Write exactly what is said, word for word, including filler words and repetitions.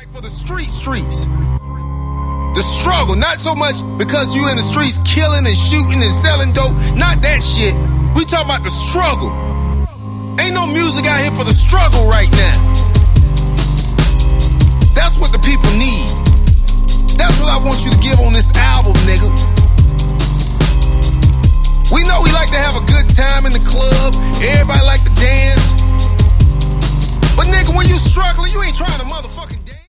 like for the street streets. The struggle, not so much because you in the streets killing and shooting and selling dope, not that shit. We talking about the struggle. Ain't no music out here for the struggle right now.